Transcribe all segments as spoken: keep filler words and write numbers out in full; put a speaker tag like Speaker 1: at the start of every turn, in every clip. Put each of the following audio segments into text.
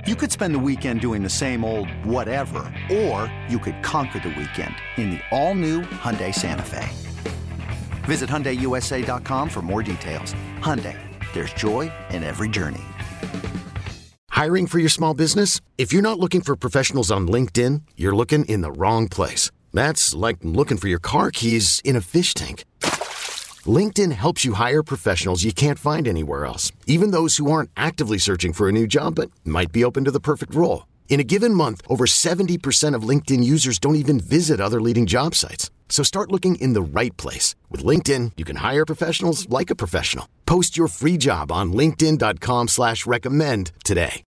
Speaker 1: You could spend the weekend doing the same old whatever, or you could conquer the weekend in the all-new Hyundai Santa Fe. Visit Hyundai U S A dot com for more details. Hyundai, there's joy in every journey.
Speaker 2: Hiring for your small business? If you're not looking for professionals on LinkedIn, you're looking in the wrong place. That's like looking for your car keys in a fish tank. LinkedIn helps you hire professionals you can't find anywhere else, even those who aren't actively searching for a new job but might be open to the perfect role. In a given month, over seventy percent of LinkedIn users don't even visit other leading job sites. So start looking in the right place. With LinkedIn, you can hire professionals like a professional. Post your free job on linkedin dot com slash recommend today.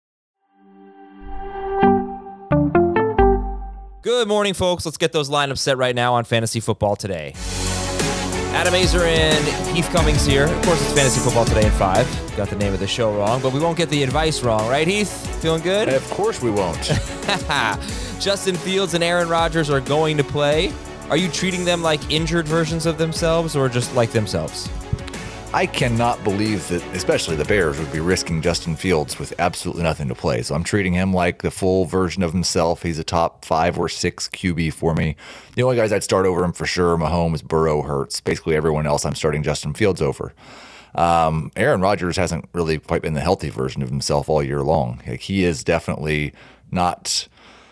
Speaker 3: Good morning, folks. Let's get those lineups set right now on Fantasy Football Today. Adam Azer and Heath Cummings here. Of course, it's Fantasy Football Today at five. Got the name of the show wrong, but we won't get the advice wrong, right, Heath? Feeling good?
Speaker 4: Of course we won't.
Speaker 3: Justin Fields and Aaron Rodgers are going to play. Are you treating them like injured versions of themselves or just like themselves?
Speaker 4: I cannot believe that, especially the Bears, would be risking Justin Fields with absolutely nothing to play. So I'm treating him like the full version of himself. He's a top five or six Q B for me. The only guys I'd start over him for sure, Mahomes, Burrow, Hurts. Basically everyone else I'm starting Justin Fields over. Um, Aaron Rodgers hasn't really quite been the healthy version of himself all year long. Like, he is definitely not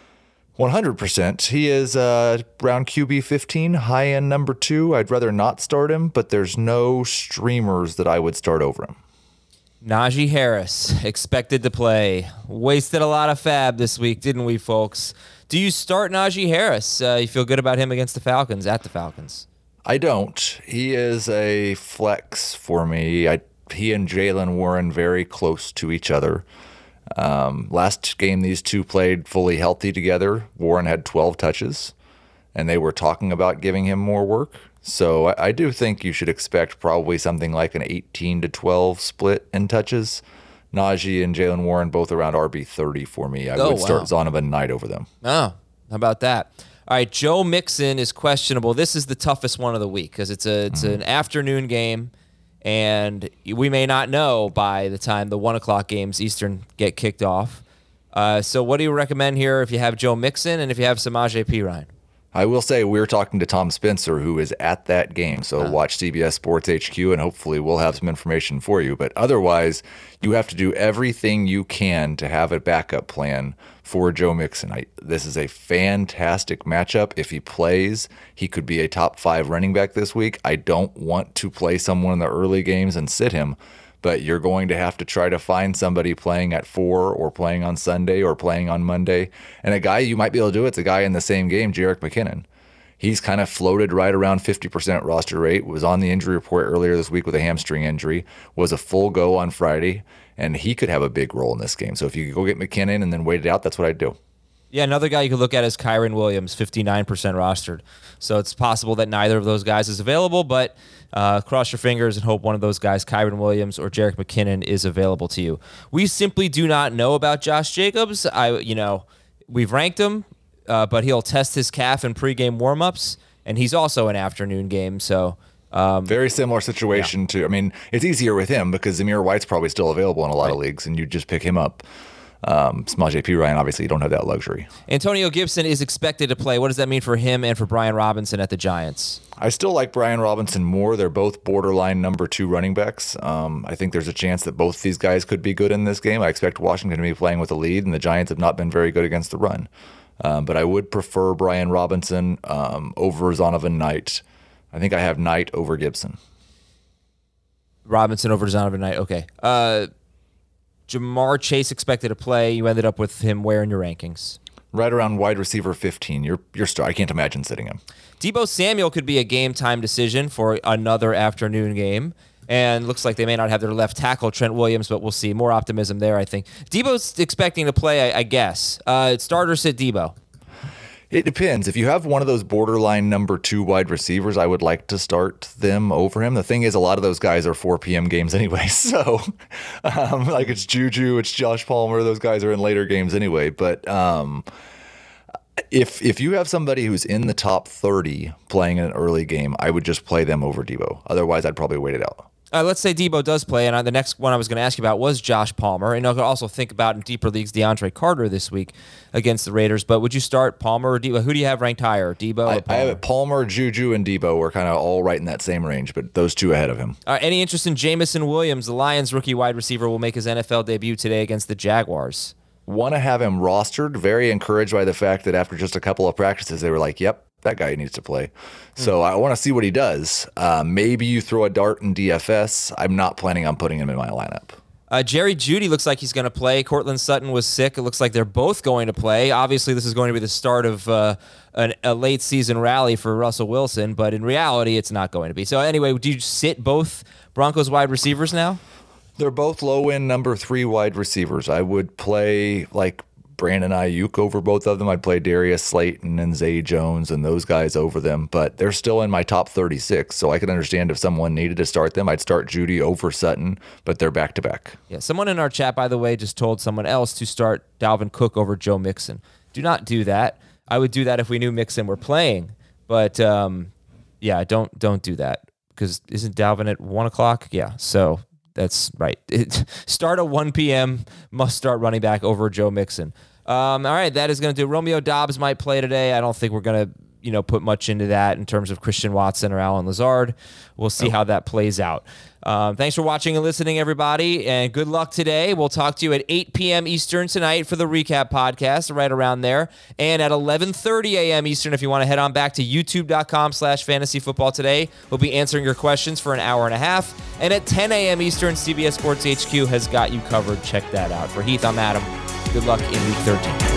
Speaker 4: one hundred percent. He is uh, around Q B fifteen, high-end number two. I'd rather not start him, but there's no streamers that I would start over him.
Speaker 3: Najee Harris, expected to play. Wasted a lot of fab this week, didn't we, folks? Do you start Najee Harris? Uh, you feel good about him against the Falcons, at the Falcons?
Speaker 4: I don't. He is a flex for me. I, he and Jaylen Warren very close to each other. Um, last game these two played fully healthy together. Warren had twelve touches, and they were talking about giving him more work. So I, I do think you should expect probably something like an eighteen to twelve split in touches. Najee and Jaylen Warren both around R B thirty for me. I
Speaker 3: oh,
Speaker 4: would start
Speaker 3: wow.
Speaker 4: Zonovan Knight over them.
Speaker 3: Oh, how about that? All right, Joe Mixon is questionable. This is the toughest one of the week because it's a it's mm-hmm. an afternoon game. And we may not know by the time the one o'clock games Eastern get kicked off. Uh, so what do you recommend here if you have Joe Mixon and if you have Samaje Perine?
Speaker 4: I will say we're talking to Tom Spencer, who is at that game. So uh, watch C B S Sports H Q, and hopefully we'll have some information for you. But otherwise, you have to do everything you can to have a backup plan for Joe Mixon. I, this is a fantastic matchup. If he plays, he could be a top five running back this week. I don't want to play someone in the early games and sit him, but you're going to have to try to find somebody playing at four or playing on Sunday or playing on Monday. And a guy you might be able to do, it's a guy in the same game, Jerick McKinnon. He's kind of floated right around fifty percent roster rate, was on the injury report earlier this week with a hamstring injury, was a full go on Friday, and he could have a big role in this game. So if you could go get McKinnon and then wait it out, that's what I'd do.
Speaker 3: Yeah, another guy you could look at is Kyren Williams, fifty-nine percent rostered. So it's possible that neither of those guys is available, but uh, cross your fingers and hope one of those guys, Kyren Williams or Jerick McKinnon, is available to you. We simply do not know about Josh Jacobs. I, you know, we've ranked him, uh, but he'll test his calf in pregame warmups, and he's also an afternoon game. So um,
Speaker 4: very similar situation yeah. to. I mean, it's easier with him because Zamir White's probably still available in a lot
Speaker 3: right.
Speaker 4: of leagues, and you just pick him up. Um, Samaje Perine, obviously, you don't have that luxury.
Speaker 3: Antonio Gibson is expected to play. What does that mean for him and for Brian Robinson at the Giants?
Speaker 4: I still like Brian Robinson more. They're both borderline number two running backs. Um, I think there's a chance that both these guys could be good in this game. I expect Washington to be playing with a lead, and the Giants have not been very good against the run. Um, but I would prefer Brian Robinson um, over Zonovan Knight. I think I have Knight over Gibson.
Speaker 3: Robinson over Zonovan Knight. Okay. Uh, Jamar Chase expected to play. You ended up with him where in your rankings?
Speaker 4: Right around wide receiver fifteen. You're you're star. I can't imagine sitting him.
Speaker 3: Deebo Samuel could be a game time decision for another afternoon game. And looks like they may not have their left tackle, Trent Williams, but we'll see. More optimism there, I think. Deebo's expecting to play, I, I guess. Uh, starter sit Deebo.
Speaker 4: It depends. If you have one of those borderline number two wide receivers, I would like to start them over him. The thing is, a lot of those guys are four p.m. games anyway. So, um, like it's Juju, it's Josh Palmer. Those guys are in later games anyway. But um, if if you have somebody who's in the top thirty playing in an early game, I would just play them over Deebo. Otherwise, I'd probably wait it out.
Speaker 3: Uh, let's say Debo does play, and I, the next one I was going to ask you about was Josh Palmer. And I could also think about in deeper leagues DeAndre Carter this week against the Raiders. But would you start Palmer or Debo? Who do you have ranked higher, Debo or
Speaker 4: I,
Speaker 3: Palmer?
Speaker 4: I have it Palmer, Juju, and Debo. We're kind of all right in that same range, but those two ahead of him.
Speaker 3: Uh, any interest in Jamison Williams? The Lions rookie wide receiver will make his N F L debut today against the Jaguars.
Speaker 4: Want to have him rostered. Very encouraged by the fact that after just a couple of practices, they were like, yep, that guy needs to play. So I want to see what he does. Uh, maybe you throw a dart in D F S. I'm not planning on putting him in my lineup.
Speaker 3: Uh, Jerry Jeudy looks like he's going to play. Cortland Sutton was sick. It looks like they're both going to play. Obviously, this is going to be the start of uh, an, a late season rally for Russell Wilson, but in reality, it's not going to be. So anyway, do you sit both Broncos wide receivers now?
Speaker 4: They're both low-end number three wide receivers. I would play like Brandon Ayuk over both of them. I'd play Darius Slayton and Zay Jones and those guys over them, but they're still in my top thirty-six, so I could understand if someone needed to start them. I'd start Jeudy over Sutton, but they're back-to-back.
Speaker 3: Yeah, someone in our chat, by the way, just told someone else to start Dalvin Cook over Joe Mixon. Do not do that. I would do that if we knew Mixon were playing, but um, yeah, don't don't do that because isn't Dalvin at one o'clock? Yeah, so that's right. It, start at one p.m., must start running back over Joe Mixon. Um, all right, that is going to do. Romeo Doubs might play today. I don't think we're going to, you know, put much into that in terms of Christian Watson or Alan Lazard. We'll see oh. how that plays out. Um, thanks for watching and listening, everybody, and good luck today. We'll talk to you at eight p.m. Eastern tonight for the recap podcast, right around there, and at eleven thirty a.m. Eastern if you want to head on back to youtube.com slash fantasy football today. We'll be answering your questions for an hour and a half, and at ten a.m. Eastern, C B S Sports H Q has got you covered. Check that out. For Heath, I'm Adam. Good luck in week thirteen.